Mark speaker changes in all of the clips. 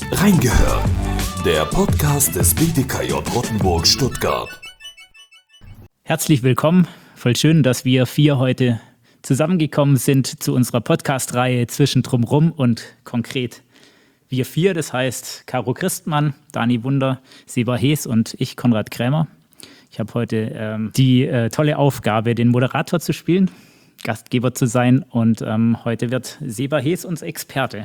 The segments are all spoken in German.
Speaker 1: Reingehört, der Podcast des BDKJ Rottenburg Stuttgart.
Speaker 2: Herzlich willkommen, voll schön, dass wir 4 heute zusammengekommen sind zu unserer Podcast-Reihe zwischen Drumrum und konkret. Wir 4, das heißt Caro Christmann, Dani Wunder, Seba Hees und ich, Konrad Krämer. Ich habe heute die tolle Aufgabe, den Moderator zu spielen, Gastgeber zu sein, und heute wird Seba Hees uns Experte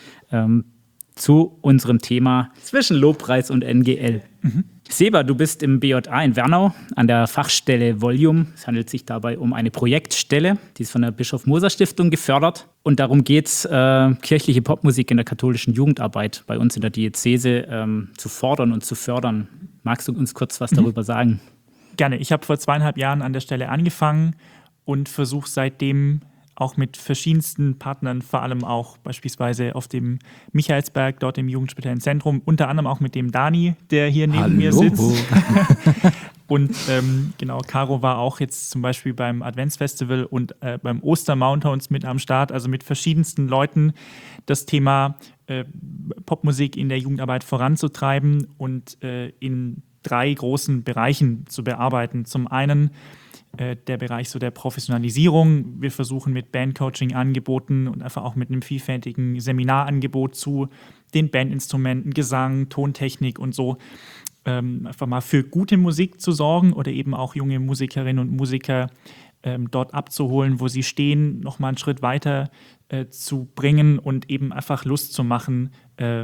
Speaker 2: zu unserem Thema zwischen Lobpreis und NGL. Seba, du bist im BJA in Wernau an der Fachstelle Volume. Es handelt sich dabei um eine Projektstelle, die ist von der Bischof-Moser-Stiftung gefördert. Und darum geht es, kirchliche Popmusik in der katholischen Jugendarbeit bei uns in der Diözese zu fordern und zu fördern. Magst du uns kurz was darüber sagen?
Speaker 3: Gerne. Ich habe vor 2,5 Jahren an der Stelle angefangen und versuche seitdem auch mit verschiedensten Partnern, vor allem auch beispielsweise auf dem Michaelsberg, dort im Jugendspeziellen Zentrum, unter anderem auch mit dem Dani, der hier neben mir sitzt. Und genau, Caro war auch jetzt zum Beispiel beim Adventsfestival und beim Ostermountains mit am Start, also mit verschiedensten Leuten das Thema Popmusik in der Jugendarbeit voranzutreiben und in 3 großen Bereichen zu bearbeiten. Zum einen der Bereich so der Professionalisierung. Wir versuchen mit Bandcoaching-Angeboten und einfach auch mit einem vielfältigen Seminarangebot zu den Bandinstrumenten, Gesang, Tontechnik und so einfach mal für gute Musik zu sorgen oder eben auch junge Musikerinnen und Musiker dort abzuholen, wo sie stehen, nochmal einen Schritt weiter zu bringen und eben einfach Lust zu machen,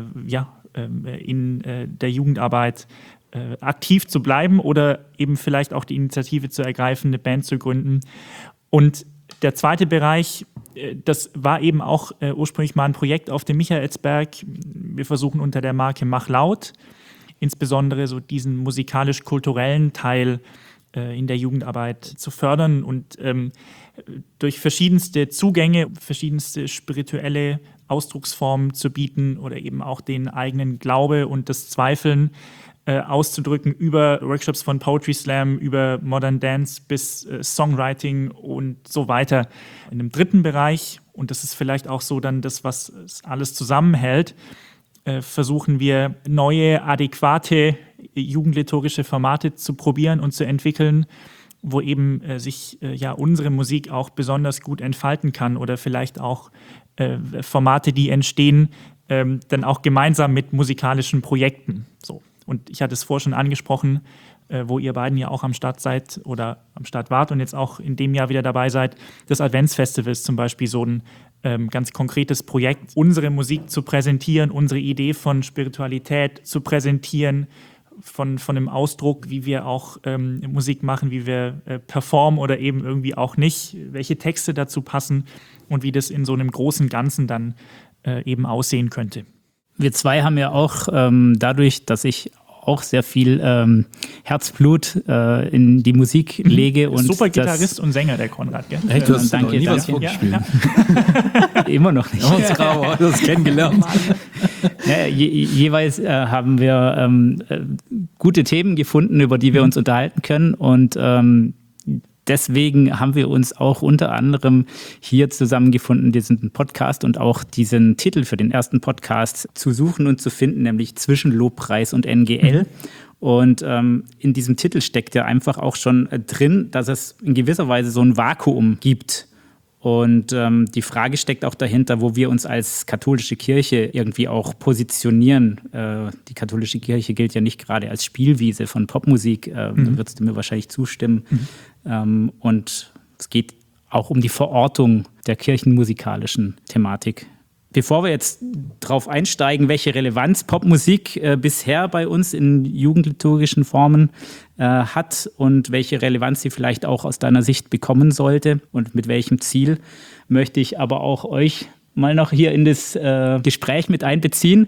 Speaker 3: in der Jugendarbeit aktiv zu bleiben oder eben vielleicht auch die Initiative zu ergreifen, eine Band zu gründen. Und der zweite Bereich, das war eben auch ursprünglich mal ein Projekt auf dem Michaelsberg. Wir versuchen unter der Marke Mach Laut insbesondere so diesen musikalisch-kulturellen Teil in der Jugendarbeit zu fördern und durch verschiedenste Zugänge, verschiedenste spirituelle Ausdrucksformen zu bieten oder eben auch den eigenen Glaube und das Zweifeln auszudrücken über Workshops von Poetry Slam, über Modern Dance bis Songwriting und so weiter. In einem dritten Bereich, und das ist vielleicht auch so dann das, was alles zusammenhält, versuchen wir neue, adäquate jugendliturgische Formate zu probieren und zu entwickeln, wo eben sich unsere Musik auch besonders gut entfalten kann oder vielleicht auch Formate, die entstehen, dann auch gemeinsam mit musikalischen Projekten. So. Und ich hatte es vorher schon angesprochen, wo ihr beiden ja auch am Start seid oder am Start wart und jetzt auch in dem Jahr wieder dabei seid, das Adventsfestival ist zum Beispiel so ein ganz konkretes Projekt, unsere Musik zu präsentieren, unsere Idee von Spiritualität zu präsentieren, von einem Ausdruck, wie wir auch Musik machen, wie wir performen oder eben irgendwie auch nicht, welche Texte dazu passen und wie das in so einem großen Ganzen dann eben aussehen könnte.
Speaker 2: Wir 2 haben ja auch dadurch, dass ich auch sehr viel Herzblut in die Musik lege. Und
Speaker 3: super Gitarrist und Sänger, der Konrad, gell?
Speaker 4: Hey, du hast
Speaker 2: danke,
Speaker 4: noch nie
Speaker 2: danke.
Speaker 4: was vorgespielt.
Speaker 2: Immer noch nicht.
Speaker 4: Das kennengelernt.
Speaker 2: Jeweils haben wir gute Themen gefunden, über die wir uns unterhalten können, und deswegen haben wir uns auch unter anderem hier zusammengefunden, diesen Podcast und auch diesen Titel für den ersten Podcast zu suchen und zu finden, nämlich zwischen Lobpreis und NGL. Und in diesem Titel steckt ja einfach auch schon drin, dass es in gewisser Weise so ein Vakuum gibt. Und die Frage steckt auch dahinter, wo wir uns als katholische Kirche irgendwie auch positionieren. Die katholische Kirche gilt ja nicht gerade als Spielwiese von Popmusik, da würdest du mir wahrscheinlich zustimmen. Und es geht auch um die Verortung der kirchenmusikalischen Thematik. Bevor wir jetzt darauf einsteigen, welche Relevanz Popmusik bisher bei uns in jugendliturgischen Formen hat und welche Relevanz sie vielleicht auch aus deiner Sicht bekommen sollte und mit welchem Ziel, möchte ich aber auch euch mal noch hier in das Gespräch mit einbeziehen.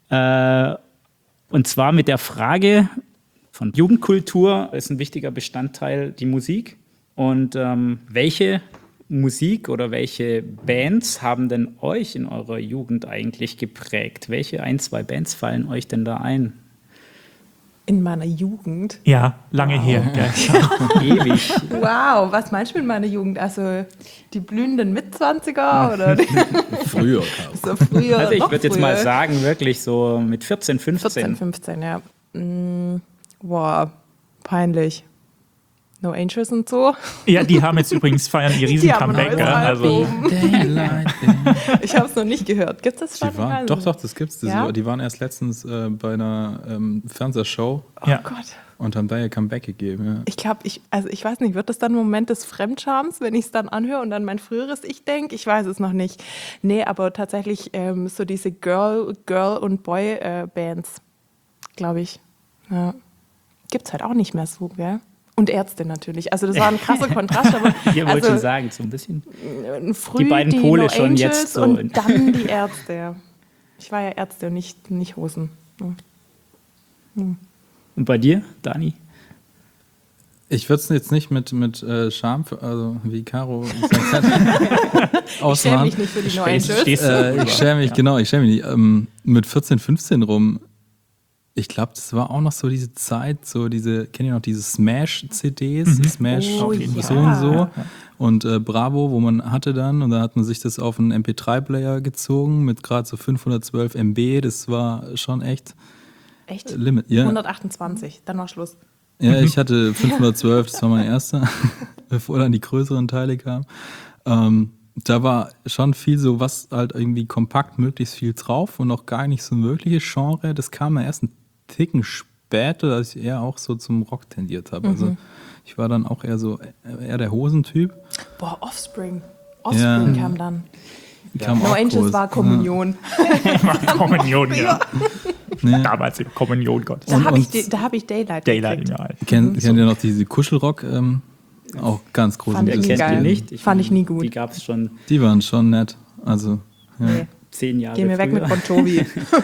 Speaker 2: Und zwar mit der Frage von Jugendkultur ist ein wichtiger Bestandteil die Musik. Und welche Musik oder welche Bands haben denn euch in eurer Jugend eigentlich geprägt? Welche 1, 2 Bands fallen euch denn da ein?
Speaker 5: In meiner Jugend?
Speaker 3: Ja, lange her. Gell?
Speaker 2: Ewig.
Speaker 5: Wow, was meinst du mit meiner Jugend? Also die blühenden Mitzwanziger oder
Speaker 4: Früher.
Speaker 5: so früher?
Speaker 2: Also ich
Speaker 5: noch
Speaker 2: würde jetzt mal
Speaker 5: früher?
Speaker 2: sagen, wirklich so mit 14, 15.
Speaker 5: 14, 15, ja. Boah, peinlich. No Angels und so.
Speaker 3: Ja, die haben jetzt übrigens feiern ihr
Speaker 5: Die haben ein
Speaker 3: Riesen-Comeback.
Speaker 5: neues
Speaker 3: Also,
Speaker 5: Album. Ich habe es noch nicht gehört. Gibt es das schon?
Speaker 4: Die waren, doch, das gibt's.
Speaker 5: Ja?
Speaker 4: Die waren erst letztens bei einer Fernsehshow
Speaker 3: ja.
Speaker 5: Oh Gott.
Speaker 4: und haben da ihr Comeback gegeben. Ja.
Speaker 5: Ich glaube, ich weiß nicht, wird das dann ein Moment des Fremdschams, wenn ich es dann anhöre und dann mein früheres Ich denke? Ich weiß es noch nicht. Nee, aber tatsächlich so diese Girl- und Boy-Bands, glaube ich. Ja. Gibt es halt auch nicht mehr so, gell? Und Ärzte natürlich. Also das war ein krasser Kontrast, aber
Speaker 2: Ihr wollt
Speaker 5: also,
Speaker 2: schon sagen, so ein bisschen.
Speaker 5: früh
Speaker 2: Die beiden Pole
Speaker 5: No
Speaker 2: schon
Speaker 5: Angels
Speaker 2: jetzt so.
Speaker 5: und dann die Ärzte. Ja. Ich war ja Ärzte und nicht Hosen. Ja.
Speaker 2: Und bei dir, Dani?
Speaker 4: Ich würde es jetzt nicht mit Scham, wie Caro gesagt hat,
Speaker 5: Ich schäme
Speaker 4: ausmachen.
Speaker 5: mich nicht für die No Angels.
Speaker 3: Stehst du
Speaker 4: Ich schäme mich, ich schäme mich nicht. Mit 14, 15 rum, ich glaube, das war auch noch so diese Zeit, kennt ihr noch diese Smash-CDs? Smash
Speaker 5: Oh,
Speaker 4: so
Speaker 5: ja.
Speaker 4: und so. Und Bravo, wo man hatte dann, und da hat man sich das auf einen MP3-Player gezogen mit gerade so 512 MB, das war schon echt
Speaker 5: Echt?
Speaker 4: Limit. Ja,
Speaker 5: 128, dann war Schluss.
Speaker 4: ja, ich hatte 512, das war mein erster, bevor dann die größeren Teile kamen. Da war schon viel so, was halt irgendwie kompakt, möglichst viel drauf und auch gar nicht so ein wirkliches Genre. Das kam ja erst einen Ticken später, als ich eher auch so zum Rock tendiert habe. Also ich war dann auch eher der Hosentyp.
Speaker 5: Boah, Offspring. Offspring
Speaker 4: Ja.
Speaker 5: kam dann.
Speaker 4: Kam
Speaker 5: No
Speaker 4: auch
Speaker 5: Angels
Speaker 4: groß.
Speaker 5: war Kommunion.
Speaker 3: Kommunion, ja.
Speaker 4: Ja.
Speaker 3: Damals in Kommunion Gottes.
Speaker 5: Da habe
Speaker 4: und-
Speaker 5: ich Daylight
Speaker 3: Daylight,
Speaker 5: gekriegt.
Speaker 3: ja.
Speaker 4: Kennt ihr noch diese Kuschelrock? Auch ganz groß.
Speaker 5: Fand
Speaker 2: Wer
Speaker 5: ich
Speaker 2: kennt
Speaker 5: geil.
Speaker 2: die nicht?
Speaker 5: Fand ich nie gut.
Speaker 2: Die gab es schon
Speaker 4: Die waren schon nett. Also, ja.
Speaker 5: Nee.
Speaker 2: 10 Jahre
Speaker 5: Geh mir weg
Speaker 2: früher.
Speaker 5: mit Bon Jovi.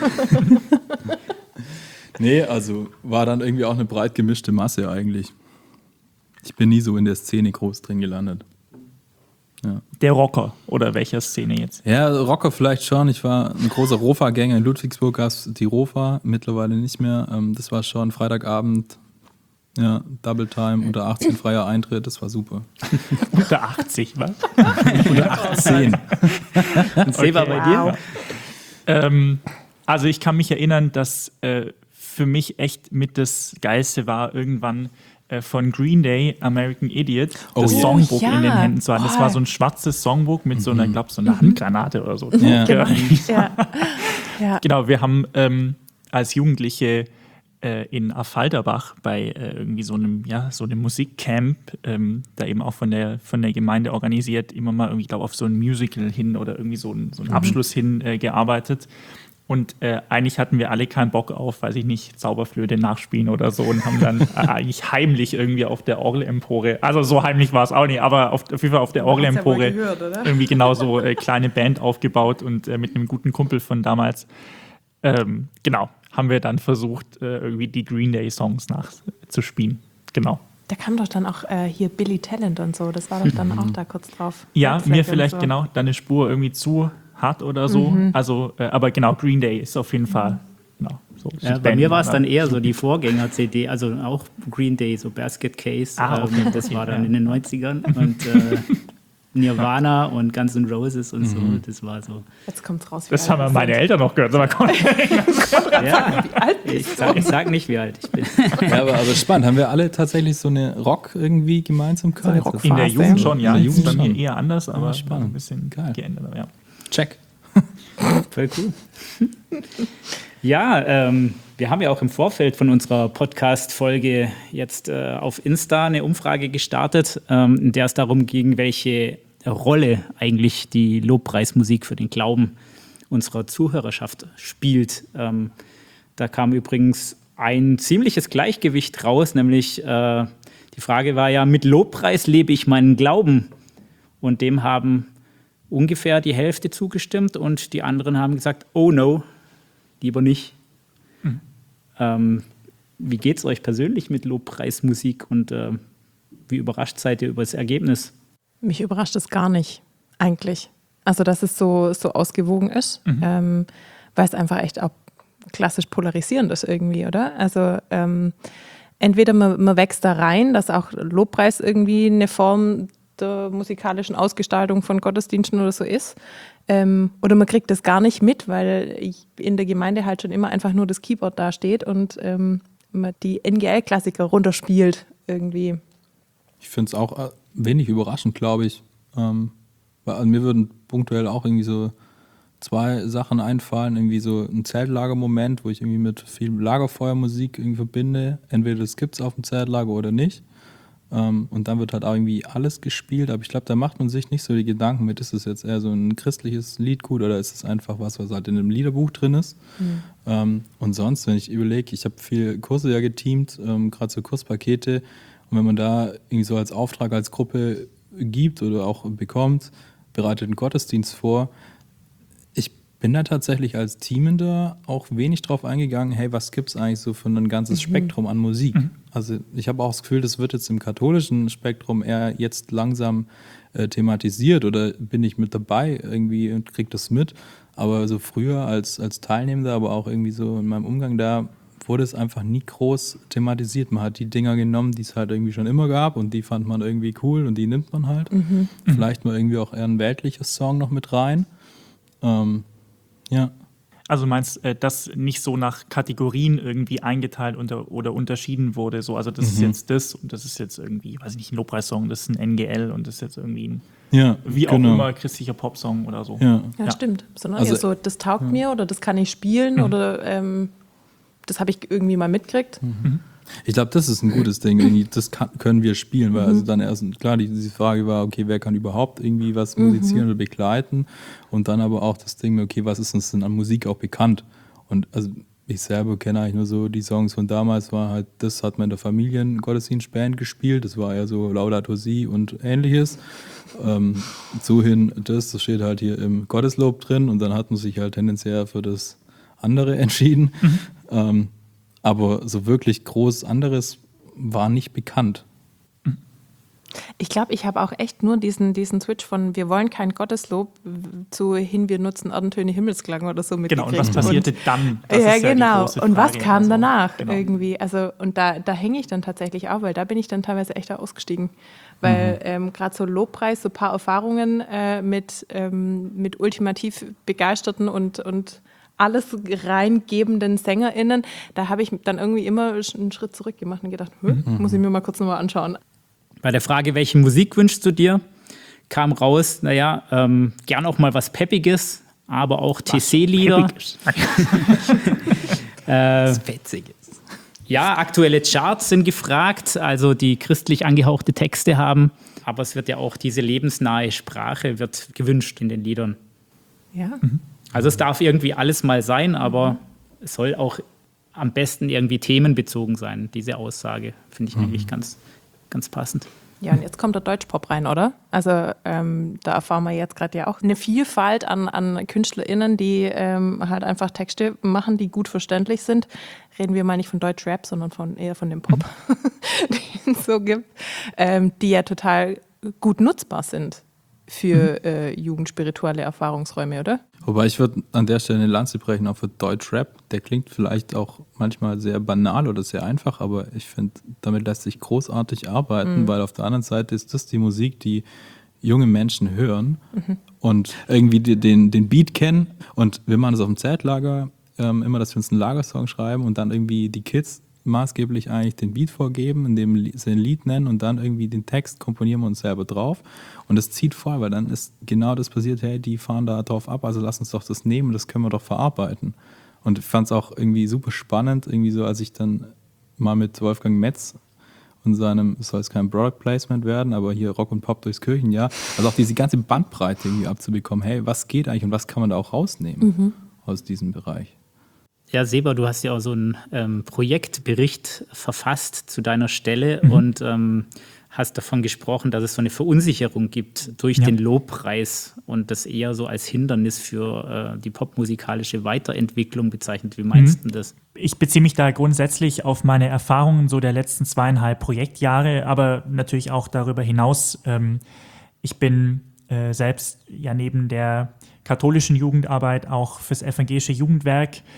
Speaker 4: Nee, also war dann irgendwie auch eine breit gemischte Masse eigentlich. Ich bin nie so in der Szene groß drin gelandet.
Speaker 3: Der Rocker oder welcher Szene jetzt?
Speaker 4: Ja, Rocker vielleicht schon. Ich war ein großer Rofa-Gänger. In Ludwigsburg gab es die Rofa, mittlerweile nicht mehr. Das war schon Freitagabend, ja, Double Time, unter 18 freier Eintritt, das war super.
Speaker 3: Unter 80, was?
Speaker 4: Unter 18.
Speaker 2: Und Seba, bei dir?
Speaker 3: Also ich kann mich erinnern, dass für mich echt mit das Geilste war, irgendwann von Green Day, American Idiot, das
Speaker 4: ja.
Speaker 3: Songbook
Speaker 5: Ja.
Speaker 3: in den Händen zu haben. Das
Speaker 5: Oh.
Speaker 3: war so ein schwarzes Songbook mit so einer, glaube so einer Handgranate oder so.
Speaker 4: Ja.
Speaker 3: Ja.
Speaker 5: Ja. Ja.
Speaker 3: Genau, wir haben als Jugendliche in Affalterbach bei irgendwie so einem Musikcamp, da eben auch von der Gemeinde organisiert, immer mal irgendwie, glaube auf so ein Musical hin oder irgendwie so einen Abschluss hin gearbeitet. Und eigentlich hatten wir alle keinen Bock auf, weiß ich nicht, Zauberflöte nachspielen oder so und haben dann eigentlich heimlich irgendwie auf der Orgelempore, also so heimlich war es auch nicht, aber auf jeden Fall auf der
Speaker 5: Man hat's ja wohl
Speaker 3: Orgelempore
Speaker 5: gehört, oder?
Speaker 3: irgendwie genau so kleine Band aufgebaut und mit einem guten Kumpel von damals, genau, haben wir dann versucht, irgendwie die Green Day Songs nachzuspielen. Genau.
Speaker 5: Da kam doch dann auch hier Billy Talent und so. Das war doch dann auch da kurz drauf.
Speaker 3: Ja,
Speaker 5: Red Flag
Speaker 3: mir
Speaker 5: und
Speaker 3: vielleicht
Speaker 5: so.
Speaker 3: genau deine Spur irgendwie zu hart oder so. Also, aber genau, Green Day ist auf jeden Fall. Genau, so
Speaker 2: Ja, bei mir war es dann eher so die Vorgänger-CD, also auch Green Day, so Basket Case.
Speaker 3: Okay.
Speaker 2: Das war dann in den 90ern. Und Nirvana und Guns N' Roses und so. Das war so.
Speaker 5: Jetzt kommt's raus. wie
Speaker 3: Das
Speaker 5: alt
Speaker 3: haben
Speaker 5: wir
Speaker 3: meine
Speaker 5: sind.
Speaker 3: Eltern noch gehört. Sag mal, komm.
Speaker 2: Ja,
Speaker 5: Wie alt bist du?
Speaker 2: ich sag nicht, wie alt ich bin.
Speaker 4: Ja, aber spannend. Haben wir alle tatsächlich so eine Rock irgendwie Gemeinsamkeit?
Speaker 5: So eine Rock-
Speaker 3: In der
Speaker 5: Phase.
Speaker 3: Jugend schon, ja.
Speaker 4: In der
Speaker 3: Das ist bei
Speaker 4: Jugend
Speaker 3: mir
Speaker 4: schon.
Speaker 3: eher anders, aber
Speaker 4: spannend.
Speaker 3: ein bisschen
Speaker 4: Geil.
Speaker 3: geändert. Ja.
Speaker 4: Check.
Speaker 2: Voll cool. Ja, wir haben ja auch im Vorfeld von unserer Podcast-Folge jetzt auf Insta eine Umfrage gestartet, in der es darum ging, welche Rolle eigentlich die Lobpreismusik für den Glauben unserer Zuhörerschaft spielt. Da kam übrigens ein ziemliches Gleichgewicht raus, nämlich die Frage war ja, mit Lobpreis lebe ich meinen Glauben? Und dem haben ungefähr die Hälfte zugestimmt und die anderen haben gesagt, oh no, lieber nicht. Wie geht es euch persönlich mit Lobpreismusik und wie überrascht seid ihr über das Ergebnis?
Speaker 5: Mich überrascht es gar nicht, eigentlich. Also, dass es so ausgewogen ist, weil es einfach echt auch klassisch polarisierendes irgendwie, oder? Also entweder man wächst da rein, dass auch Lobpreis irgendwie eine Form der musikalischen Ausgestaltung von Gottesdiensten oder so ist. Oder man kriegt das gar nicht mit, weil in der Gemeinde halt schon immer einfach nur das Keyboard da steht und man die NGL-Klassiker runterspielt irgendwie.
Speaker 4: Ich finde es auch wenig überraschend, glaube ich. Weil mir würden punktuell auch irgendwie so 2 Sachen einfallen. Irgendwie so ein Zeltlagermoment, wo ich irgendwie mit viel Lagerfeuermusik irgendwie verbinde. Entweder das gibt es auf dem Zeltlager oder nicht. Und dann wird halt auch irgendwie alles gespielt. Aber ich glaube, da macht man sich nicht so die Gedanken mit, ist es jetzt eher so ein christliches Liedgut oder ist es einfach was halt in einem Liederbuch drin ist. Und sonst, wenn ich überlege, ich habe viel Kurse ja geteamt, gerade so Kurspakete. Und wenn man da irgendwie so als Auftrag als Gruppe gibt oder auch bekommt, bereitet einen Gottesdienst vor. Ich bin da tatsächlich als Teamender auch wenig drauf eingegangen, hey, was gibt es eigentlich so für ein ganzes Spektrum an Musik? Also ich habe auch das Gefühl, das wird jetzt im katholischen Spektrum eher jetzt langsam thematisiert oder bin ich mit dabei irgendwie und kriege das mit. Aber so früher als Teilnehmender, aber auch irgendwie so in meinem Umgang da, wurde es einfach nie groß thematisiert. Man hat die Dinger genommen, die es halt irgendwie schon immer gab und die fand man irgendwie cool und die nimmt man halt. Vielleicht mal irgendwie auch eher ein weltliches Song noch mit rein. Ja.
Speaker 3: Also meinst dass nicht so nach Kategorien irgendwie eingeteilt oder unterschieden wurde? So, also das ist jetzt das und das ist jetzt irgendwie, weiß ich nicht, ein Lobpreissong, das ist ein NGL und das ist jetzt irgendwie ein wie auch immer christlicher Popsong oder so.
Speaker 5: Ja, stimmt. Sondern
Speaker 4: Also,
Speaker 5: eher so, das taugt mir oder das kann ich spielen oder das habe ich irgendwie mal mitgekriegt.
Speaker 4: Ich glaube, das ist ein gutes Ding. Irgendwie, das können wir spielen, weil also dann erst, klar, diese Frage war, okay, wer kann überhaupt irgendwie was musizieren oder begleiten? Und dann aber auch das Ding, okay, was ist uns denn an Musik auch bekannt? Und also ich selber kenne eigentlich nur so die Songs von damals, war halt, das hat man in der Familiengottesdienstband gespielt, das war ja so Laudato Si und ähnliches. So hin, das steht halt hier im Gotteslob drin und dann hat man sich halt tendenziell für das andere entschieden. Aber so wirklich groß anderes war nicht bekannt.
Speaker 5: Ich glaube, ich habe auch echt nur diesen Switch von wir wollen kein Gotteslob zu hin, wir nutzen Erdentöne Himmelsklang oder so mitgekriegt.
Speaker 3: Genau, und was passierte dann? Das
Speaker 5: ja,
Speaker 3: ist ja
Speaker 5: genau.
Speaker 3: die große
Speaker 5: Und was
Speaker 3: Frage.
Speaker 5: kam danach
Speaker 3: genau.
Speaker 5: irgendwie? Also, und da hänge ich dann tatsächlich auch, weil da bin ich dann teilweise echt ausgestiegen. Weil gerade so Lobpreis, so ein paar Erfahrungen mit ultimativ begeisterten und alles reingebenden SängerInnen, da habe ich dann irgendwie immer einen Schritt zurück gemacht und gedacht, muss ich mir mal kurz nochmal anschauen.
Speaker 2: Bei der Frage, welche Musik wünschst du dir, kam raus, gern auch mal was Peppiges, aber auch TC-Lieder.
Speaker 4: Fetziges.
Speaker 2: Ja, aktuelle Charts sind gefragt, also die christlich angehauchte Texte haben, aber es wird ja auch diese lebensnahe Sprache wird gewünscht in den Liedern.
Speaker 5: Ja.
Speaker 2: Also es darf irgendwie alles mal sein, aber es soll auch am besten irgendwie themenbezogen sein, diese Aussage, finde ich eigentlich ganz, ganz passend.
Speaker 5: Ja, und jetzt kommt der Deutschpop rein, oder? Also da erfahren wir jetzt gerade ja auch eine Vielfalt an KünstlerInnen, die halt einfach Texte machen, die gut verständlich sind. Reden wir mal nicht von Deutschrap, sondern eher von dem Pop, den es so gibt, die ja total gut nutzbar sind für jugendspirituelle Erfahrungsräume, oder?
Speaker 4: Wobei ich würde an der Stelle eine Lanze brechen, auch für Deutschrap. Der klingt vielleicht auch manchmal sehr banal oder sehr einfach, aber ich finde, damit lässt sich großartig arbeiten, weil auf der anderen Seite ist das die Musik, die junge Menschen hören und irgendwie den Beat kennen. Und wir machen das auf dem Zeltlager immer, dass wir uns einen Lagersong schreiben und dann irgendwie die Kids maßgeblich eigentlich den Beat vorgeben, indem sie ein Lied nennen und dann irgendwie den Text komponieren wir uns selber drauf. Und das zieht voll, weil dann ist genau das passiert, hey, die fahren da drauf ab, also lass uns doch das nehmen, das können wir doch verarbeiten. Und ich fand es auch irgendwie super spannend, irgendwie so, als ich dann mal mit Wolfgang Metz und seinem, es soll jetzt kein Product Placement werden, aber hier Rock und Pop durchs Kirchenjahr, also auch diese ganze Bandbreite irgendwie abzubekommen, hey, was geht eigentlich und was kann man da auch rausnehmen aus diesem Bereich?
Speaker 2: Ja, Seba, du hast ja auch so einen Projektbericht verfasst zu deiner Stelle und hast davon gesprochen, dass es so eine Verunsicherung gibt durch den Lobpreis und das eher so als Hindernis für die popmusikalische Weiterentwicklung bezeichnet. Wie meinst du das?
Speaker 3: Ich beziehe mich da grundsätzlich auf meine Erfahrungen so der letzten 2,5 Projektjahre, aber natürlich auch darüber hinaus. Ich bin selbst ja neben der katholischen Jugendarbeit auch fürs evangelische Jugendwerk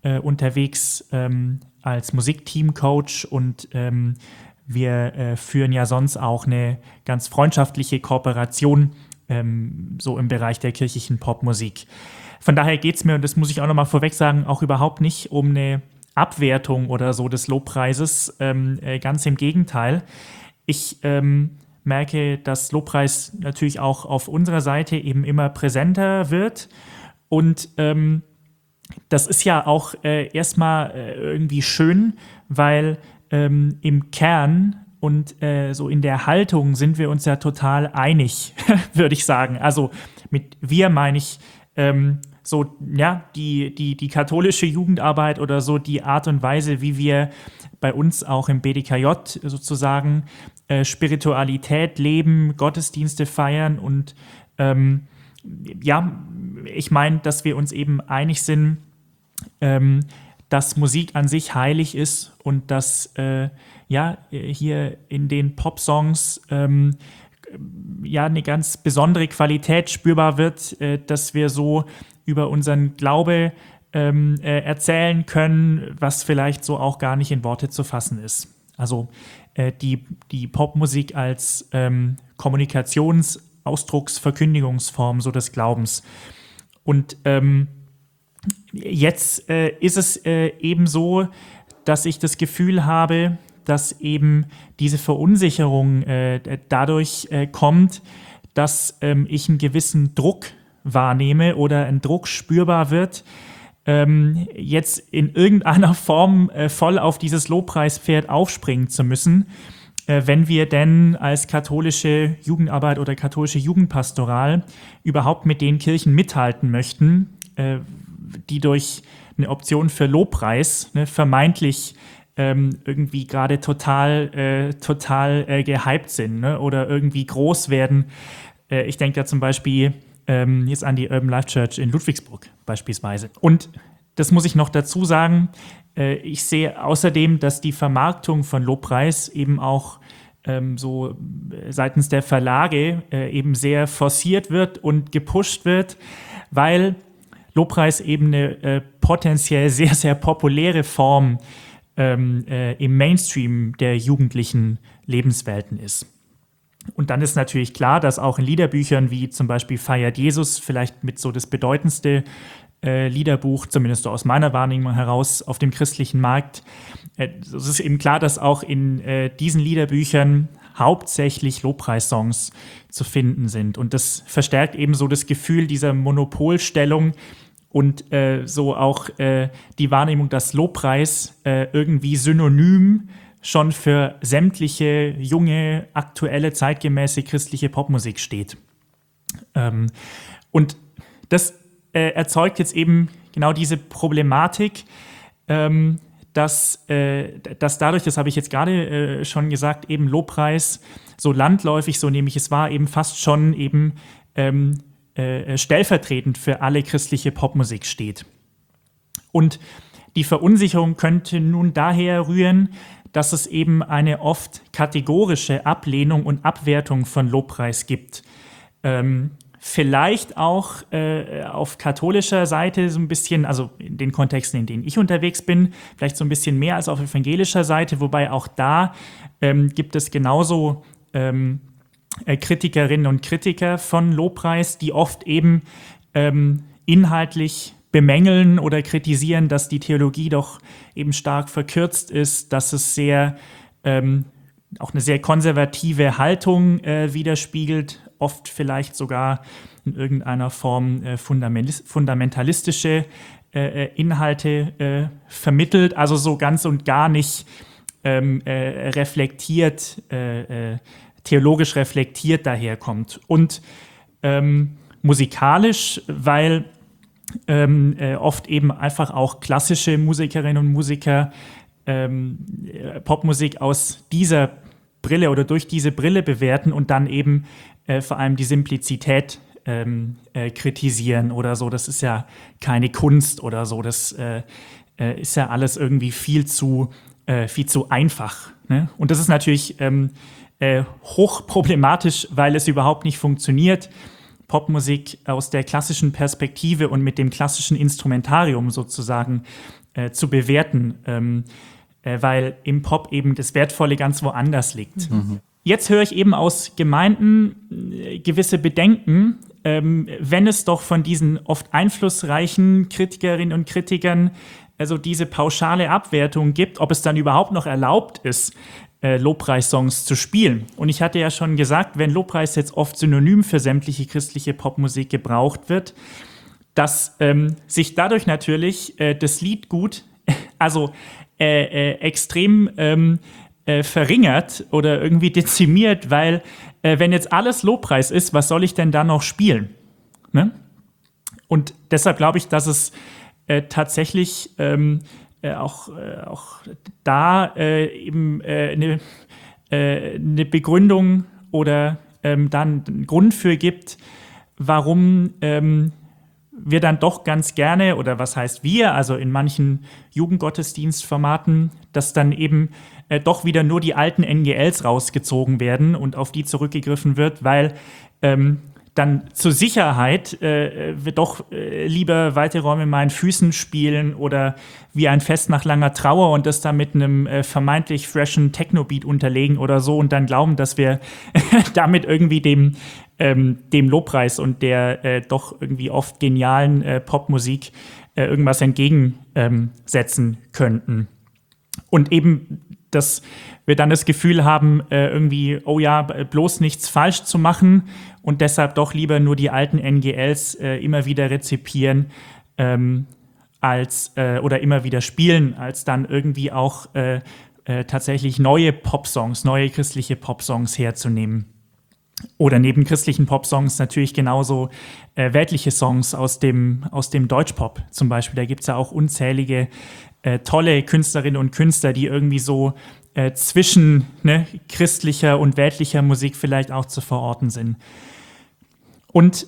Speaker 3: unterwegs als Musikteam-Coach und wir führen ja sonst auch eine ganz freundschaftliche Kooperation so im Bereich der kirchlichen Popmusik. Von daher geht es mir, und das muss ich auch nochmal vorweg sagen, auch überhaupt nicht um eine Abwertung oder so des Lobpreises, ganz im Gegenteil. Ich merke, dass Lobpreis natürlich auch auf unserer Seite eben immer präsenter wird und das ist ja auch erstmal irgendwie schön, weil im Kern und so in der Haltung sind wir uns ja total einig, würde ich sagen. Also mit wir meine ich so, ja, die katholische Jugendarbeit oder so die Art und Weise, wie wir bei uns auch im BDKJ sozusagen Spiritualität leben, Gottesdienste feiern und ja, ich meine, dass wir uns eben einig sind, dass Musik an sich heilig ist und dass ja, hier in den Popsongs ja, eine ganz besondere Qualität spürbar wird, dass wir so über unseren Glaube erzählen können, was vielleicht so auch gar nicht in Worte zu fassen ist. Also die Popmusik als Kommunikations-, Ausdrucks-, Verkündigungsform so des Glaubens. Und jetzt ist es eben so, dass ich das Gefühl habe, dass eben diese Verunsicherung dadurch kommt, dass ich einen gewissen Druck wahrnehme oder ein Druck spürbar wird, jetzt in irgendeiner Form voll auf dieses Lobpreispferd aufspringen zu müssen, wenn wir denn als katholische Jugendarbeit oder katholische Jugendpastoral überhaupt mit den Kirchen mithalten möchten, die durch eine Option für Lobpreis vermeintlich irgendwie gerade total gehypt sind, ne? Oder irgendwie groß werden. Ich denke da zum Beispiel jetzt an die Urban Life Church in Ludwigsburg beispielsweise. Und das muss ich noch dazu sagen, ich sehe außerdem, dass die Vermarktung von Lobpreis eben auch so seitens der Verlage eben sehr forciert wird und gepusht wird, weil Lobpreis eben eine potenziell sehr, sehr populäre Form im Mainstream der jugendlichen Lebenswelten ist. Und dann ist natürlich klar, dass auch in Liederbüchern wie zum Beispiel Feiert Jesus, vielleicht mit so das bedeutendste Liederbuch, zumindest so aus meiner Wahrnehmung heraus, auf dem christlichen Markt, es ist eben klar, dass auch in diesen Liederbüchern hauptsächlich Lobpreissongs zu finden sind. Und das verstärkt eben so das Gefühl dieser Monopolstellung und so auch die Wahrnehmung, dass Lobpreis irgendwie synonym schon für sämtliche junge, aktuelle, zeitgemäße christliche Popmusik steht. Und das erzeugt jetzt eben genau diese Problematik, dass dadurch, das habe ich jetzt gerade schon gesagt, eben Lobpreis so landläufig, so nehme ich es wahr, eben fast schon eben stellvertretend für alle christliche Popmusik steht. Und die Verunsicherung könnte nun daher rühren, dass es eben eine oft kategorische Ablehnung und Abwertung von Lobpreis gibt. Vielleicht auch auf katholischer Seite so ein bisschen, also in den Kontexten, in denen ich unterwegs bin, vielleicht so ein bisschen mehr als auf evangelischer Seite, wobei auch da gibt es genauso Kritikerinnen und Kritiker von Lobpreis, die oft eben inhaltlich bemängeln oder kritisieren, dass die Theologie doch eben stark verkürzt ist, dass es sehr auch eine sehr konservative Haltung widerspiegelt, oft vielleicht sogar in irgendeiner Form fundamentalistische Inhalte vermittelt, also so ganz und gar nicht reflektiert, theologisch reflektiert daherkommt. Und musikalisch, weil oft eben einfach auch klassische Musikerinnen und Musiker Popmusik aus dieser Brille oder durch diese Brille bewerten und dann eben vor allem die Simplizität kritisieren oder so. Das ist ja keine Kunst oder so. Das ist ja alles irgendwie viel zu einfach. Ne? Und das ist natürlich hochproblematisch, weil es überhaupt nicht funktioniert, Popmusik aus der klassischen Perspektive und mit dem klassischen Instrumentarium sozusagen zu bewerten, weil im Pop eben das Wertvolle ganz woanders liegt. Jetzt höre ich eben aus Gemeinden gewisse Bedenken, wenn es doch von diesen oft einflussreichen Kritikerinnen und Kritikern also diese pauschale Abwertung gibt, ob es dann überhaupt noch erlaubt ist, Lobpreissongs zu spielen. Und ich hatte ja schon gesagt, wenn Lobpreis jetzt oft synonym für sämtliche christliche Popmusik gebraucht wird, dass sich dadurch natürlich das Liedgut also extrem verringert oder irgendwie dezimiert, weil wenn jetzt alles Lobpreis ist, was soll ich denn da noch spielen? Ne? Und deshalb glaube ich, dass es tatsächlich auch da eben eine Begründung oder dann einen Grund für gibt, warum wir dann doch ganz gerne, oder was heißt wir, also in manchen Jugendgottesdienstformaten, dass dann eben doch wieder nur die alten NGLs rausgezogen werden und auf die zurückgegriffen wird, weil dann zur Sicherheit wir doch lieber weite Räume meinen Füßen spielen oder wie ein Fest nach langer Trauer und das dann mit einem vermeintlich freshen Techno-Beat unterlegen oder so und dann glauben, dass wir damit irgendwie dem Lobpreis und der doch irgendwie oft genialen Popmusik irgendwas entgegensetzen könnten. Und eben, dass wir dann das Gefühl haben, irgendwie, oh ja, bloß nichts falsch zu machen und deshalb doch lieber nur die alten NGLs immer wieder rezipieren oder immer wieder spielen, als dann irgendwie auch tatsächlich neue Popsongs, neue christliche Popsongs herzunehmen. Oder neben christlichen Popsongs natürlich genauso weltliche Songs aus dem Deutschpop zum Beispiel. Da gibt es ja auch unzählige tolle Künstlerinnen und Künstler, die irgendwie so zwischen christlicher und weltlicher Musik vielleicht auch zu verorten sind. Und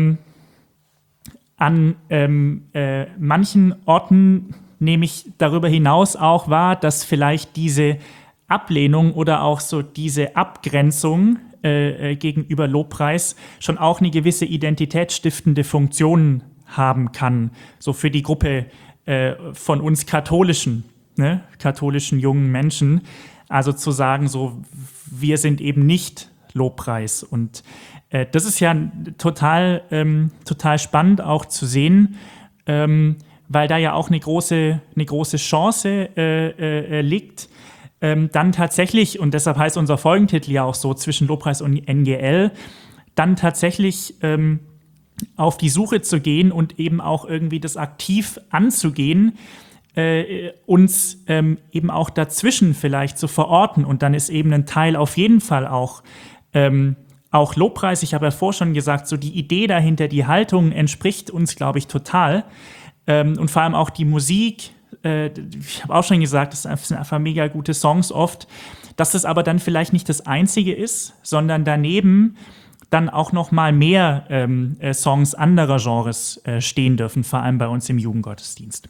Speaker 3: an manchen Orten nehme ich darüber hinaus auch wahr, dass vielleicht diese Ablehnung oder auch so diese Abgrenzung gegenüber Lobpreis schon auch eine gewisse identitätsstiftende Funktion haben kann, so für die Gruppe von uns katholischen jungen Menschen, also zu sagen, so wir sind eben nicht Lobpreis. Und das ist ja total spannend auch zu sehen, weil da ja auch eine große Chance liegt, dann tatsächlich, und deshalb heißt unser Folgentitel ja auch so, zwischen Lobpreis und NGL, dann tatsächlich auf die Suche zu gehen und eben auch irgendwie das aktiv anzugehen, uns eben auch dazwischen vielleicht zu verorten. Und dann ist eben ein Teil auf jeden Fall auch Lobpreis. Ich habe ja vorher schon gesagt, so die Idee dahinter, die Haltung entspricht uns, glaube ich, total. Und vor allem auch die Musik, ich habe auch schon gesagt, das sind einfach mega gute Songs oft, dass das aber dann vielleicht nicht das Einzige ist, sondern daneben dann auch noch mal mehr Songs anderer Genres stehen dürfen, vor allem bei uns im Jugendgottesdienst.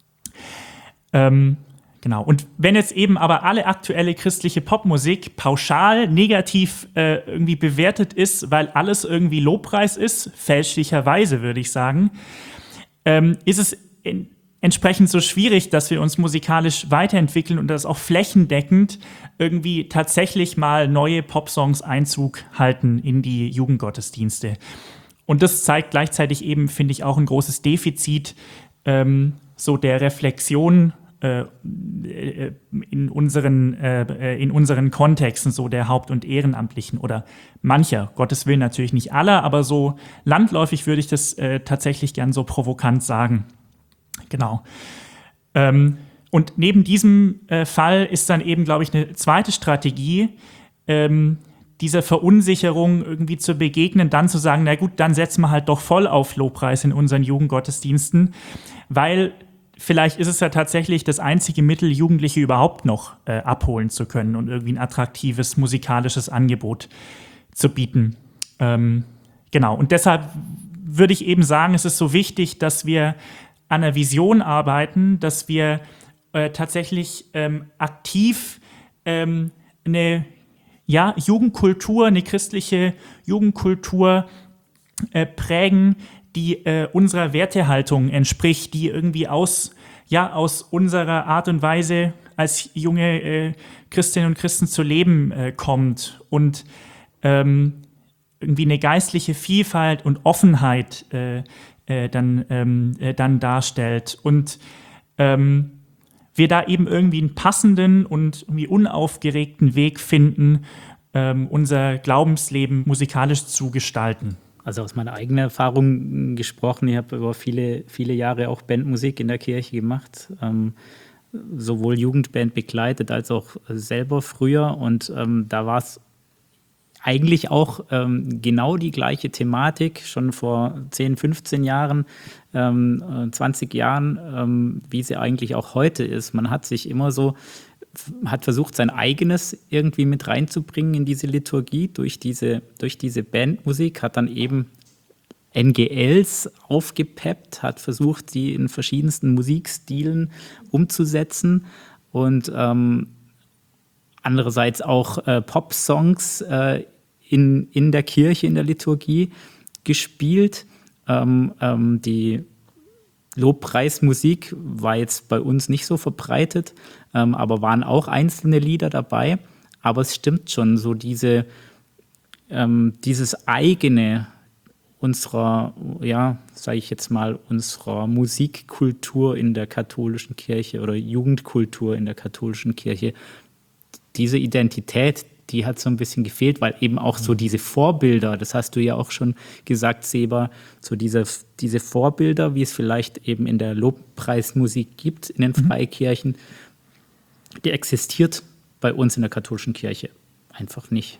Speaker 3: Genau. Und wenn jetzt eben aber alle aktuelle christliche Popmusik pauschal negativ irgendwie bewertet ist, weil alles irgendwie Lobpreis ist, fälschlicherweise würde ich sagen, ist es entsprechend so schwierig, dass wir uns musikalisch weiterentwickeln und dass auch flächendeckend irgendwie tatsächlich mal neue Popsongs Einzug halten in die Jugendgottesdienste. Und das zeigt gleichzeitig eben, finde ich, auch ein großes Defizit so der Reflexion in unseren Kontexten, so der Haupt- und Ehrenamtlichen oder mancher, Gottes Willen natürlich nicht aller, aber so landläufig würde ich das tatsächlich gern so provokant sagen. Genau. Und neben diesem Fall ist dann eben, glaube ich, eine zweite Strategie, dieser Verunsicherung irgendwie zu begegnen, dann zu sagen, na gut, dann setzen wir halt doch voll auf Lobpreis in unseren Jugendgottesdiensten, weil vielleicht ist es ja tatsächlich das einzige Mittel, Jugendliche überhaupt noch abholen zu können und irgendwie ein attraktives musikalisches Angebot zu bieten. Genau, und deshalb würde ich eben sagen, es ist so wichtig, dass wir an einer Vision arbeiten, dass wir tatsächlich aktiv eine Jugendkultur, eine christliche Jugendkultur prägen, die unserer Wertehaltung entspricht, die irgendwie aus unserer Art und Weise als junge Christinnen und Christen zu leben kommt und irgendwie eine geistliche Vielfalt und Offenheit dann darstellt. Und wir da eben irgendwie einen passenden und irgendwie unaufgeregten Weg finden, unser Glaubensleben musikalisch zu gestalten.
Speaker 2: Also aus meiner eigenen Erfahrung gesprochen, ich habe über viele, viele Jahre auch Bandmusik in der Kirche gemacht, sowohl Jugendband begleitet als auch selber früher. Und da war es eigentlich auch genau die gleiche Thematik, schon vor 10, 15 Jahren, 20 Jahren, wie sie eigentlich auch heute ist. Man hat sich immer hat versucht, sein eigenes irgendwie mit reinzubringen in diese Liturgie durch diese Bandmusik, hat dann eben NGLs aufgepeppt, hat versucht, die in verschiedensten Musikstilen umzusetzen und andererseits auch Pop-Songs in der Kirche, in der Liturgie gespielt. Die Lobpreismusik war jetzt bei uns nicht so verbreitet, aber waren auch einzelne Lieder dabei. Aber es stimmt schon, so dieses eigene unserer, sage ich jetzt mal, unserer Musikkultur in der katholischen Kirche oder Jugendkultur in der katholischen Kirche, diese Identität, die hat so ein bisschen gefehlt, weil eben auch so diese Vorbilder, das hast du ja auch schon gesagt, Seba, so diese Vorbilder, wie es vielleicht eben in der Lobpreismusik gibt, in den Freikirchen, die existiert bei uns in der katholischen Kirche einfach nicht.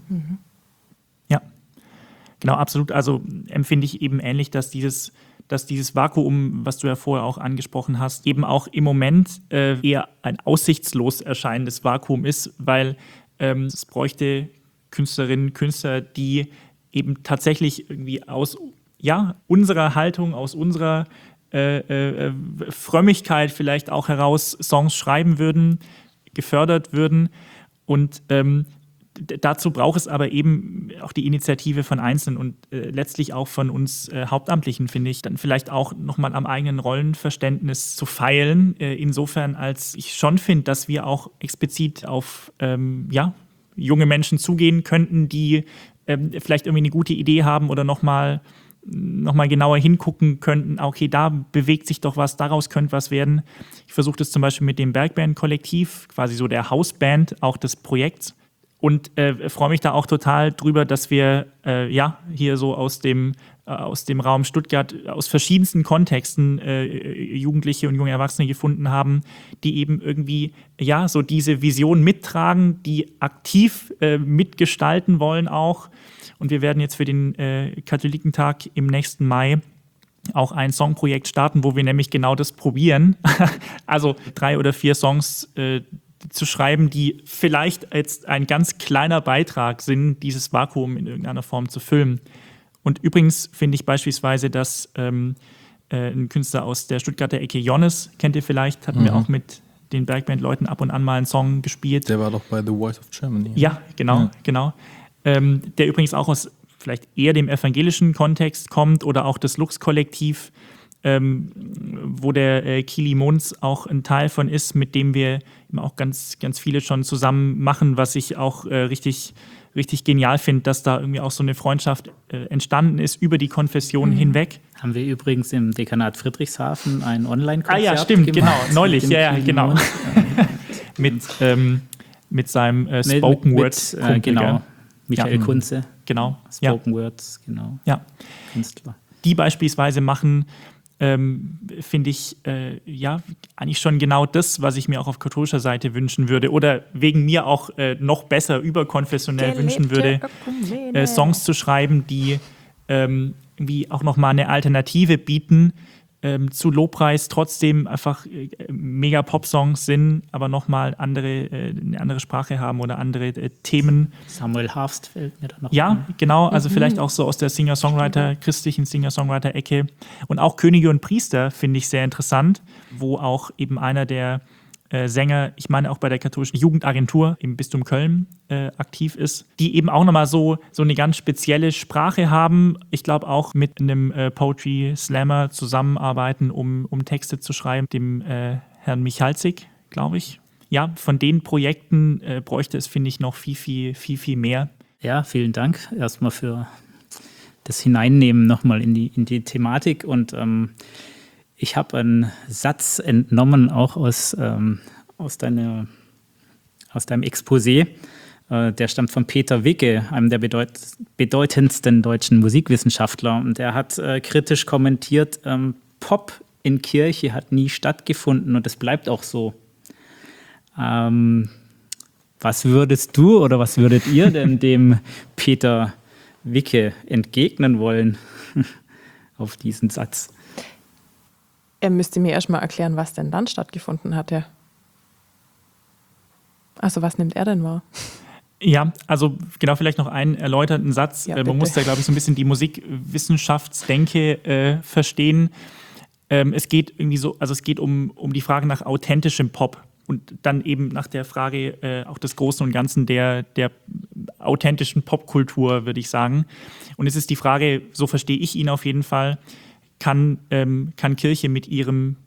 Speaker 3: Ja, genau, absolut. Also empfinde ich eben ähnlich, dass dieses Vakuum, was du ja vorher auch angesprochen hast, eben auch im Moment eher ein aussichtslos erscheinendes Vakuum ist, weil es bräuchte Künstlerinnen, Künstler, die eben tatsächlich irgendwie aus unserer Haltung, aus unserer Frömmigkeit vielleicht auch heraus Songs schreiben würden, gefördert würden. Und dazu braucht es aber eben auch die Initiative von Einzelnen und letztlich auch von uns Hauptamtlichen, finde ich, dann vielleicht auch nochmal am eigenen Rollenverständnis zu feilen. Insofern, als ich schon finde, dass wir auch explizit auf junge Menschen zugehen könnten, die vielleicht irgendwie eine gute Idee haben oder nochmal genauer hingucken könnten, okay, da bewegt sich doch was, daraus könnte was werden. Ich versuche das zum Beispiel mit dem Bergband-Kollektiv, quasi so der Hausband auch des Projekts. Und freue mich da auch total drüber, dass wir hier so aus dem Raum Stuttgart aus verschiedensten Kontexten Jugendliche und junge Erwachsene gefunden haben, die eben irgendwie so diese Vision mittragen, die aktiv mitgestalten wollen auch. Und wir werden jetzt für den Katholikentag im nächsten Mai auch ein Songprojekt starten, wo wir nämlich genau das probieren. Also 3 oder 4 Songs zu schreiben, die vielleicht jetzt ein ganz kleiner Beitrag sind, dieses Vakuum in irgendeiner Form zu füllen. Und übrigens finde ich beispielsweise, dass ein Künstler aus der Stuttgarter Ecke, Jonas, kennt ihr vielleicht, hatten wir auch mit den Bergband-Leuten ab und an mal einen Song gespielt.
Speaker 4: Der war doch bei The Voice of Germany.
Speaker 3: Ja, genau. Der übrigens auch aus vielleicht eher dem evangelischen Kontext kommt oder auch das Lux-Kollektiv, wo der Kili Mons auch ein Teil von ist, mit dem wir eben auch ganz, ganz viele schon zusammen machen, was ich auch richtig genial finde, dass da irgendwie auch so eine Freundschaft entstanden ist über die Konfessionen hinweg.
Speaker 2: Haben wir übrigens im Dekanat Friedrichshafen ein Online-Konzert
Speaker 3: ja, stimmt,
Speaker 2: gemacht,
Speaker 3: genau, neulich, genau. mit seinem Spoken Word.
Speaker 2: Genau, Michael Kunze.
Speaker 3: Genau.
Speaker 2: Spoken Words, genau.
Speaker 3: Ja.
Speaker 2: Künstler.
Speaker 3: Die beispielsweise machen, finde ich, eigentlich schon genau das, was ich mir auch auf katholischer Seite wünschen würde oder wegen mir auch noch besser überkonfessionell wünschen würde, Songs zu schreiben, die irgendwie auch nochmal eine Alternative bieten zu Lobpreis, trotzdem einfach mega Pop-Songs sind, aber nochmal eine andere Sprache haben oder andere Themen.
Speaker 2: Samuel Harfst fällt mir da noch
Speaker 3: Ja,
Speaker 2: ein.
Speaker 3: genau, also vielleicht auch so aus der christlichen Singer-Songwriter-Ecke. Und auch Könige und Priester finde ich sehr interessant, wo auch eben einer der Sänger, ich meine auch bei der katholischen Jugendagentur im Bistum Köln aktiv ist, die eben auch nochmal so eine ganz spezielle Sprache haben. Ich glaube auch mit einem Poetry Slammer zusammenarbeiten, um Texte zu schreiben, dem Herrn Michalzig, glaube ich. Ja, von den Projekten bräuchte es, finde ich, noch viel mehr.
Speaker 2: Ja, vielen Dank erstmal für das Hineinnehmen nochmal in die Thematik. Und ich habe einen Satz entnommen, auch aus deinem Exposé. Der stammt von Peter Wicke, einem der bedeutendsten deutschen Musikwissenschaftler. Und er hat kritisch kommentiert, Pop in Kirche hat nie stattgefunden und es bleibt auch so. Was würdest du oder was würdet ihr denn dem Peter Wicke entgegnen wollen auf diesen Satz?
Speaker 5: Er müsste mir erstmal erklären, was denn dann stattgefunden hat, ja. Also was nimmt er denn wahr?
Speaker 3: Ja, also genau, vielleicht noch einen erläuternden Satz.
Speaker 5: Ja,
Speaker 3: Man muss da, glaube ich, so ein bisschen die Musikwissenschaftsdenke verstehen. Es geht irgendwie so, also es geht um die Frage nach authentischem Pop und dann eben nach der Frage auch des Großen und Ganzen der authentischen Popkultur, würde ich sagen. Und es ist die Frage, so verstehe ich ihn auf jeden Fall, kann Kirche mit ihrem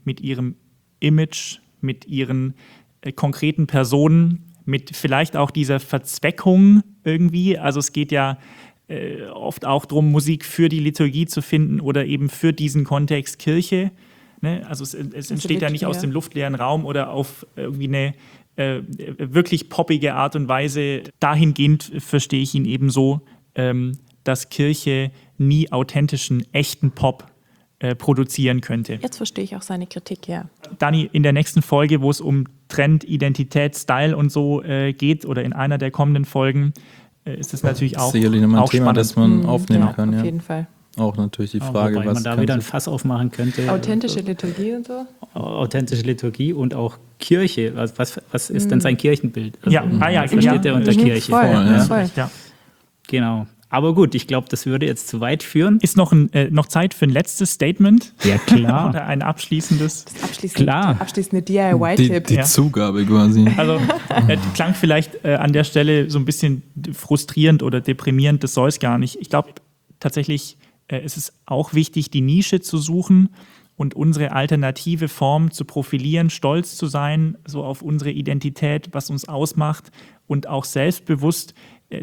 Speaker 3: Image, mit ihren konkreten Personen, mit vielleicht auch dieser Verzweckung irgendwie, also es geht ja oft auch darum, Musik für die Liturgie zu finden oder eben für diesen Kontext Kirche. Ne? Also es entsteht ja nicht aus dem luftleeren Raum oder auf irgendwie eine wirklich poppige Art und Weise. Dahingehend verstehe ich ihn eben so, dass Kirche nie authentischen, echten Pop produzieren könnte.
Speaker 5: Jetzt verstehe ich auch seine Kritik, ja.
Speaker 3: Dani, in der nächsten Folge, wo es um Trend, Identität, Style und so geht oder in einer der kommenden Folgen, ist es natürlich auch
Speaker 4: sicherlich nochmal ein Thema,
Speaker 3: spannend.
Speaker 4: das man aufnehmen
Speaker 5: Genau,
Speaker 4: kann.
Speaker 5: auf
Speaker 4: Ja.
Speaker 5: jeden Fall.
Speaker 4: Auch natürlich die Frage,
Speaker 2: wobei
Speaker 4: was
Speaker 2: man da
Speaker 4: kann
Speaker 2: wieder ein
Speaker 4: sich-
Speaker 2: Fass aufmachen könnte.
Speaker 5: Authentische Liturgie und so?
Speaker 2: Authentische Liturgie und auch Kirche. Was ist denn sein Kirchenbild? Also,
Speaker 3: Ja,
Speaker 2: was versteht er unter Kirche?
Speaker 5: Voll,
Speaker 4: ja.
Speaker 5: voll.
Speaker 3: Ja.
Speaker 2: Genau. Aber gut, ich glaube, das würde jetzt zu weit führen.
Speaker 3: Ist noch Zeit für ein letztes Statement?
Speaker 2: Ja, klar.
Speaker 3: Oder ein abschließendes?
Speaker 5: Abschließende DIY-Tipp.
Speaker 4: die Zugabe quasi.
Speaker 3: Also klang vielleicht an der Stelle so ein bisschen frustrierend oder deprimierend, das soll es gar nicht. Ich glaube tatsächlich, es ist auch wichtig, die Nische zu suchen und unsere alternative Form zu profilieren, stolz zu sein, so auf unsere Identität, was uns ausmacht und auch selbstbewusst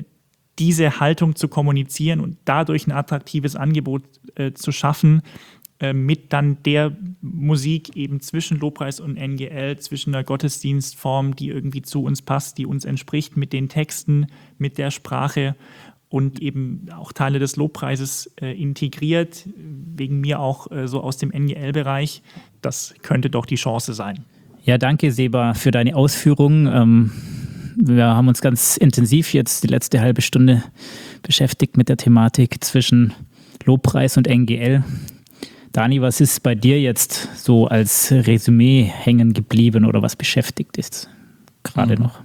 Speaker 3: diese Haltung zu kommunizieren und dadurch ein attraktives Angebot zu schaffen, mit dann der Musik eben zwischen Lobpreis und NGL, zwischen einer Gottesdienstform, die irgendwie zu uns passt, die uns entspricht, mit den Texten, mit der Sprache und eben auch Teile des Lobpreises integriert, wegen mir auch so aus dem NGL-Bereich. Das könnte doch die Chance sein.
Speaker 2: Ja, danke, Seba, für deine Ausführungen. Wir haben uns ganz intensiv jetzt die letzte halbe Stunde beschäftigt mit der Thematik zwischen Lobpreis und NGL. Dani, was ist bei dir jetzt so als Resümee hängen geblieben oder was beschäftigt ist gerade noch?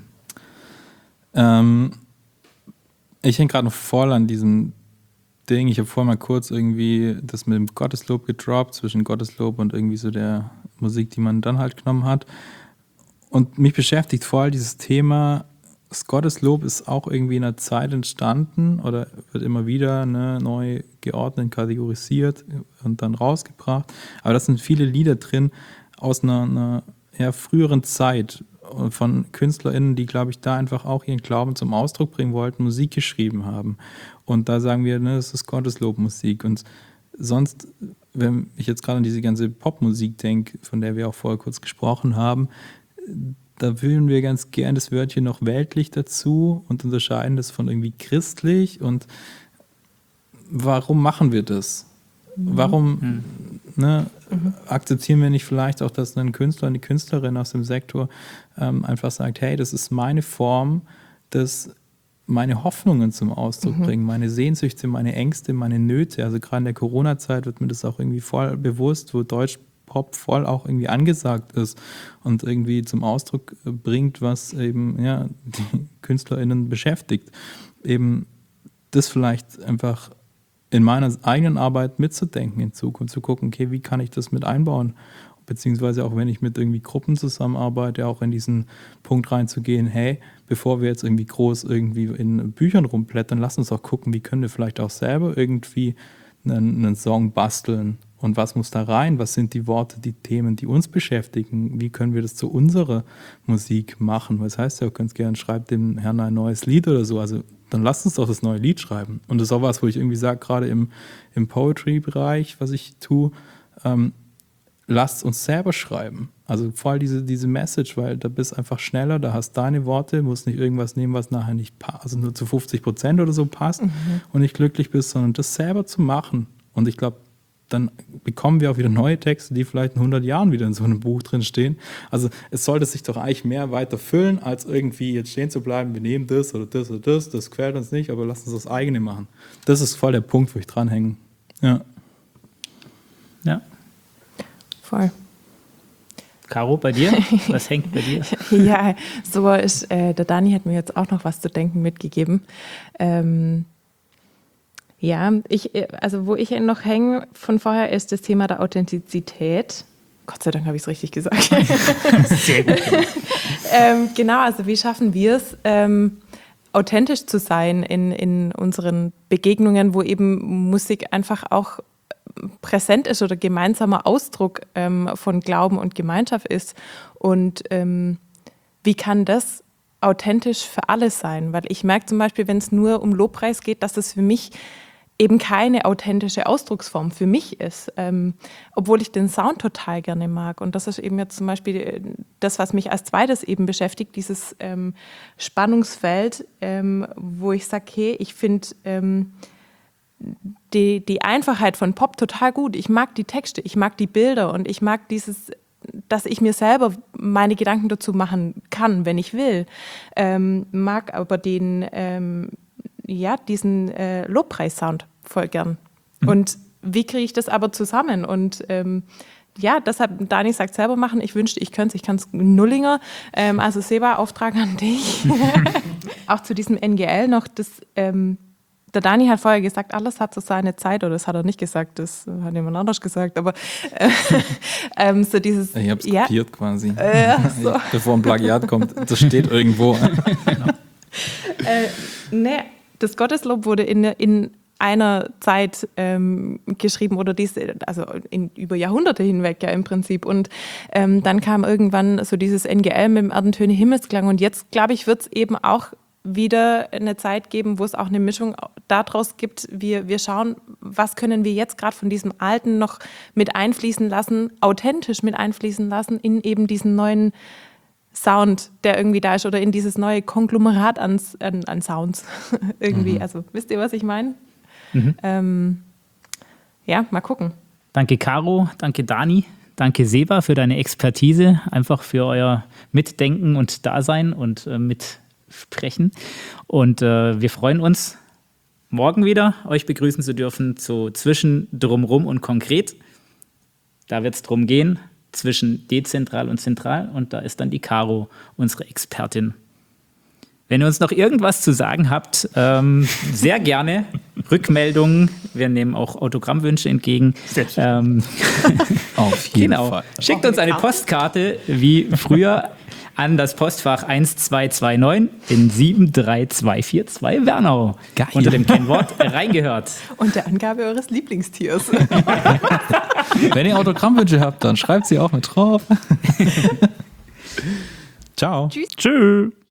Speaker 4: Ich hänge gerade noch voll an diesem Ding. Ich habe vorhin mal kurz irgendwie das mit dem Gotteslob gedroppt, zwischen Gotteslob und irgendwie so der Musik, die man dann halt genommen hat. Und mich beschäftigt voll dieses Thema, das Gotteslob ist auch irgendwie in einer Zeit entstanden oder wird immer wieder neu geordnet, kategorisiert und dann rausgebracht. Aber da sind viele Lieder drin aus einer eher früheren Zeit von KünstlerInnen, die, glaube ich, da einfach auch ihren Glauben zum Ausdruck bringen wollten, Musik geschrieben haben. Und da sagen wir, das ist Gotteslobmusik. Und sonst, wenn ich jetzt gerade an diese ganze Popmusik denke, von der wir auch vorher kurz gesprochen haben, da wählen wir ganz gern das Wörtchen noch weltlich dazu und unterscheiden das von irgendwie christlich. Und warum machen wir das? Warum akzeptieren wir nicht vielleicht auch, dass ein Künstler, eine Künstlerin aus dem Sektor einfach sagt, hey, das ist meine Form, meine Hoffnungen zum Ausdruck bringen, meine Sehnsüchte, meine Ängste, meine Nöte. Also gerade in der Corona-Zeit wird mir das auch irgendwie voll bewusst, wo Deutschpop voll auch irgendwie angesagt ist und irgendwie zum Ausdruck bringt, was eben die KünstlerInnen beschäftigt. Eben das vielleicht einfach in meiner eigenen Arbeit mitzudenken in Zukunft, zu gucken, okay, wie kann ich das mit einbauen? beziehungsweise auch wenn ich mit irgendwie Gruppen zusammenarbeite, auch in diesen Punkt reinzugehen, hey, bevor wir jetzt irgendwie groß irgendwie in Büchern rumblättern, lass uns auch gucken, wie können wir vielleicht auch selber irgendwie einen Song basteln und was muss da rein, was sind die Worte, die Themen, die uns beschäftigen, wie können wir das zu unserer Musik machen, was heißt ja, ihr könnt gerne, schreibt dem Herrn ein neues Lied oder so, also dann lasst uns doch das neue Lied schreiben. Und das ist auch was, wo ich irgendwie sage, gerade im Poetry-Bereich, was ich tue, lasst uns selber schreiben. Also voll diese Message, weil da bist einfach schneller, da hast deine Worte, musst nicht irgendwas nehmen, was nachher nicht passt, also nur zu 50% oder so passt und nicht glücklich bist, sondern das selber zu machen. Und ich glaube, dann bekommen wir auch wieder neue Texte, die vielleicht in 100 Jahren wieder in so einem Buch drin stehen. Also es sollte sich doch eigentlich mehr weiter füllen, als irgendwie jetzt stehen zu bleiben, wir nehmen das oder das oder das quält uns nicht, aber lass uns das eigene machen. Das ist voll der Punkt, wo ich dranhänge. Ja.
Speaker 2: Ja.
Speaker 5: Voll.
Speaker 2: Caro, bei dir? Was hängt bei dir?
Speaker 5: Ja, so ist, der Dani hat mir jetzt auch noch was zu denken mitgegeben. Ja, also wo ich noch hänge von vorher, ist das Thema der Authentizität. Gott sei Dank habe ich es richtig gesagt.
Speaker 2: Sehr gut.
Speaker 5: Genau, also wie schaffen wir es, authentisch zu sein in unseren Begegnungen, wo eben Musik einfach auch präsent ist oder gemeinsamer Ausdruck von Glauben und Gemeinschaft ist. Und wie kann das authentisch für alle sein? Weil ich merke zum Beispiel, wenn es nur um Lobpreis geht, dass das für mich eben keine authentische Ausdrucksform für mich ist, obwohl ich den Sound total gerne mag. Und das ist eben jetzt zum Beispiel das, was mich als zweites eben beschäftigt, dieses Spannungsfeld, wo ich sage, hey, ich finde die Einfachheit von Pop total gut. Ich mag die Texte, ich mag die Bilder und ich mag dieses, dass ich mir selber meine Gedanken dazu machen kann, wenn ich will. Mag aber diesen Lobpreis-Sound voll gern. Und wie kriege ich das aber zusammen? Und deshalb, Dani sagt selber machen, ich wünschte, ich könnte es, ich kann es Nullinger. Also Seba, Auftrag an dich. Auch zu diesem NGL noch, der Dani hat vorher gesagt, alles hat so seine Zeit, oder das hat er nicht gesagt, das hat jemand anders gesagt, aber so dieses...
Speaker 4: Ich habe es kopiert quasi,
Speaker 5: so.
Speaker 4: Bevor ein Plagiat kommt, das steht irgendwo.
Speaker 5: Das Gotteslob wurde in einer Zeit geschrieben oder über Jahrhunderte hinweg ja im Prinzip. Und dann kam irgendwann so dieses NGL mit dem Erdentöne Himmelsklang. Und jetzt, glaube ich, wird es eben auch wieder eine Zeit geben, wo es auch eine Mischung daraus gibt. Wir schauen, was können wir jetzt gerade von diesem Alten noch mit einfließen lassen, authentisch mit einfließen lassen in eben diesen neuen Sound, der irgendwie da ist, oder in dieses neue Konglomerat an Sounds irgendwie. Also wisst ihr, was ich meine? Mal gucken.
Speaker 2: Danke Caro, danke Dani, danke Seba für deine Expertise, einfach für euer Mitdenken und Dasein und Mitsprechen. Und wir freuen uns, morgen wieder euch begrüßen zu dürfen zu Zwischen Drumrum und Konkret. Da wird es drum gehen, zwischen dezentral und zentral, und da ist dann die Caro, unsere Expertin. Wenn ihr uns noch irgendwas zu sagen habt, sehr gerne Rückmeldungen. Wir nehmen auch Autogrammwünsche entgegen.
Speaker 4: Auf jeden Fall.
Speaker 2: Schickt uns eine Postkarte wie früher an das Postfach 1229 in 73242 Wernau.
Speaker 4: Geil.
Speaker 2: Unter dem Kennwort reingehört.
Speaker 5: Und der Angabe eures Lieblingstiers.
Speaker 4: Wenn ihr Autogrammwünsche habt, dann schreibt sie auch mit drauf. Ciao.
Speaker 5: Tschüss.
Speaker 3: Tschüss.